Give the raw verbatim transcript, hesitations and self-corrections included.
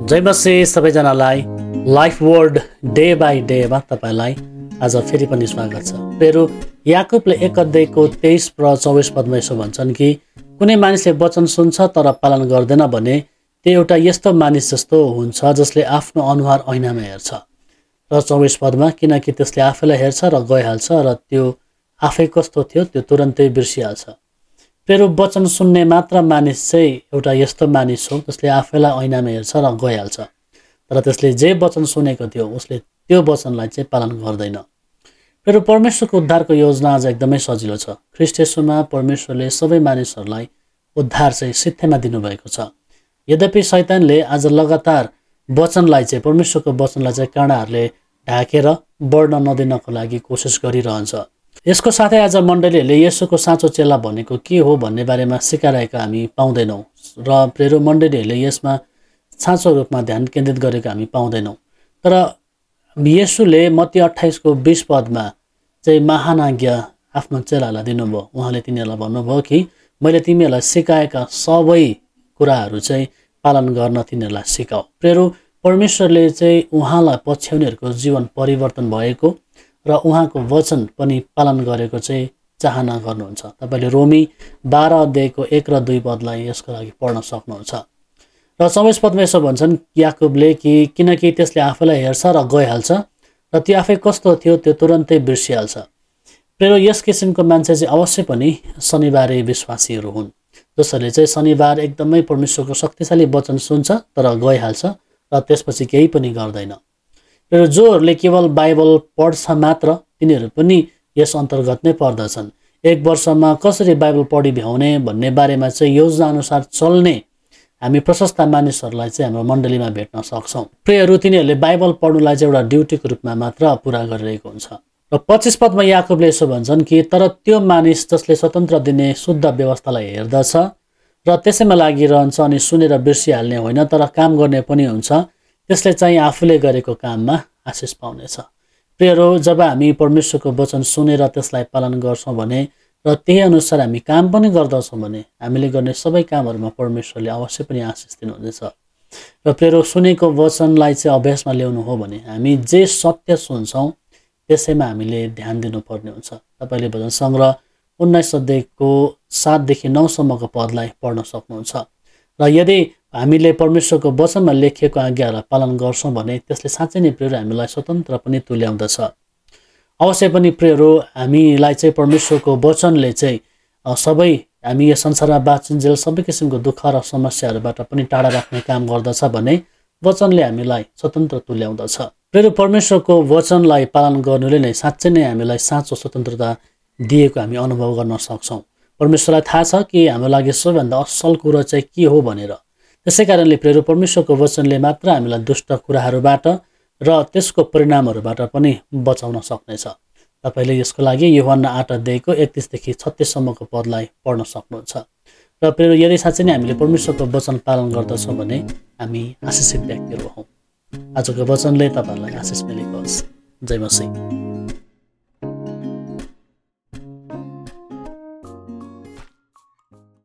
जय मसीह सबैजनालाई life word day by डेमा तपाईँलाई आज फेरि पनि स्वागत छ। फेरि याकुबले एक अध्यायको तेइस र चौबिस पदमा यसो भन्छन् कि कुनै मानिसले वचन सुन्छ तर पालन गर्दैन भने त्यो एउटा यस्तो मानिस जस्तो हुन्छ जसले आफ्नो अनुहार ऐनामा हेर्छ र चौबिस पदमा किनकि त्यसले आफैलाई हेर्छ र गइहाल्छ र त्यो आफै कस्तो थियो त्यो तुरन्तै बिर्सिहाल्छ। फेरि वचन सुन्ने मात्र मानिस चाहिँ एउटा यस्तो मानिस हो जसले आफैलाई ऐनामा हेर्छ र गइहाल्छ, तर त्यसले जे वचन सुनेको थियो उसले त्यो वचनलाई चाहिँ पालन गर्दैन। फेरि परमेश्वरको उद्धारको योजना आज एकदमै सजिलो छ। ख्रीष्ट येशूमा परमेश्वरले सबै मानिसहरूलाई उद्धार चाहिँ सित्थैमा दिनुभएको छ। यद्यपि शैतानले आज लगातार वचनलाई चाहिँ परमेश्वरको वचनलाई चाहिँ काँडाहरूले ढाकेर बढ्न नदिनको लागि कोसिस गरिरहन्छ। यसको साथै आज मण्डलीहरूले येशूको साँचो चेला भनेको के हो भन्ने बारेमा सिकाइरहेको हामी पाउँदैनौँ र प्रेरो मण्डलीहरूले यसमा साँचो रूपमा ध्यान केन्द्रित गरेको हामी पाउँदैनौँ। तर येशूले मत्ती अट्ठाइसको बिस पदमा चाहिँ महान आज्ञा आफ्नो चेलालाई दिनुभयो। उहाँले तिनीहरूलाई भन्नुभयो कि मैले तिमीहरूलाई सिकाएका सबै कुराहरू चाहिँ पालन गर्न तिनीहरूलाई सिकाऊ। प्रेरो परमेश्वरले चाहिँ उहाँलाई पछ्याउनेहरूको जीवन परिवर्तन भएको र उहाँको वचन पनि पालन गरेको चाहिँ चाहना गर्नुहुन्छ। तपाईँले रोमी बाह्र अध्यायको एक र दुई पदलाई यसको लागि पढ्न सक्नुहुन्छ। र चौबिस पदमा यसो भन्छन् याकुबले कि किनकि त्यसले आफैलाई हेर्छ र गइहाल्छ र त्यो आफै कस्तो थियो त्यो तुरन्तै बिर्सिहाल्छ। प्रेरो यस किसिमको मान्छे चाहिँ अवश्य पनि शनिबारे विश्वासीहरू हुन्, जसहरूले चाहिँ शनिबार एकदमै परमेश्वरको शक्तिशाली वचन सुन्छ तर गइहाल्छ र त्यसपछि केही पनि गर्दैन। र जोहरूले केवल बाइबल पढ्छ मात्र तिनीहरू पनि यस अन्तर्गत नै पर्दछन्। एक वर्षमा कसरी बाइबल पढी भ्याउने भन्ने बारेमा चाहिँ योजनाअनुसार चल्ने हामी प्रशस्त मानिसहरूलाई चाहिँ हाम्रो मण्डलीमा भेट्न सक्छौँ। प्रियहरू तिनीहरूले बाइबल पढ्नुलाई चाहिँ एउटा ड्युटीको रूपमा मात्र पुरा गरिरहेको हुन्छ। र पच्चिस पदमा याकुबले यसो भन्छन् कि तर त्यो मानिस जसले स्वतन्त्र दिने शुद्ध व्यवस्थालाई हेर्दछ र त्यसैमा लागिरहन्छ अनि सुनेर बिर्सिहाल्ने होइन तर काम गर्ने पनि हुन्छ, त्यसले चाहिँ आफूले गरेको काममा आशिष पाउनेछ। प्रियहरू जब हामी परमेश्वरको वचन सुनेर त्यसलाई पालन गर्छौँ भने र त्यही अनुसार हामी काम पनि गर्दछौँ भने हामीले गर्ने सबै कामहरूमा परमेश्वरले अवश्य पनि आशिष दिनुहुनेछ। र प्रियहरू सुनेको वचनलाई चाहिँ अभ्यासमा ल्याउनु हो भने हामी जे सत्य सुन्छौँ त्यसैमा हामीले ध्यान दिनुपर्ने हुन्छ। तपाईँले भजन सङ्ग्रह उन्नाइस अध्यायको सातदेखि नौसम्मको पदलाई पढ्न सक्नुहुन्छ। र यदि हामीले परमेश्वरको वचनमा लेखिएको आज्ञाहरूलाई पालन गर्छौँ भने त्यसले साँच्चै नै प्रियहरू हामीलाई स्वतन्त्र पनि तुल्याउँदछ। अवश्य पनि प्रियहरू हामीलाई चाहिँ परमेश्वरको वचनले चाहिँ सबै हामी यो संसारमा बाँचिन्जेल सबै किसिमको दुःख र समस्याहरूबाट पनि टाढा राख्ने काम गर्दछ भने वचनले हामीलाई स्वतन्त्र तुल्याउँदछ। प्रियहरू परमेश्वरको वचनलाई पालन गर्नुले नै साँच्चै नै हामीलाई साँचो स्वतन्त्रता दिएको हामी अनुभव गर्न सक्छौँ। परमेश्वरलाई थाहा छ कि हाम्रो लागि सबैभन्दा असल कुरो चाहिँ के हो भनेर। त्यसै कारणले प्रियहरू परमेश्वरको वचनले मात्र हामीलाई दुष्ट कुराहरूबाट र त्यसको परिणामहरूबाट पनि बचाउन सक्नेछ। तपाईँले यसको लागि यूहन्ना आठ अध्यायको एकतिसदेखि छत्तिससम्मको पदलाई पढ्न सक्नुहुन्छ। र प्रियहरू यदि साँच्चै नै हामीले परमेश्वरको वचन पालन गर्दछौँ भने हामी आशिषित व्यक्तिहरू हौँ। आजको वचनले तपाईँहरूलाई आशिष मिलेको होस्। जय मसीह।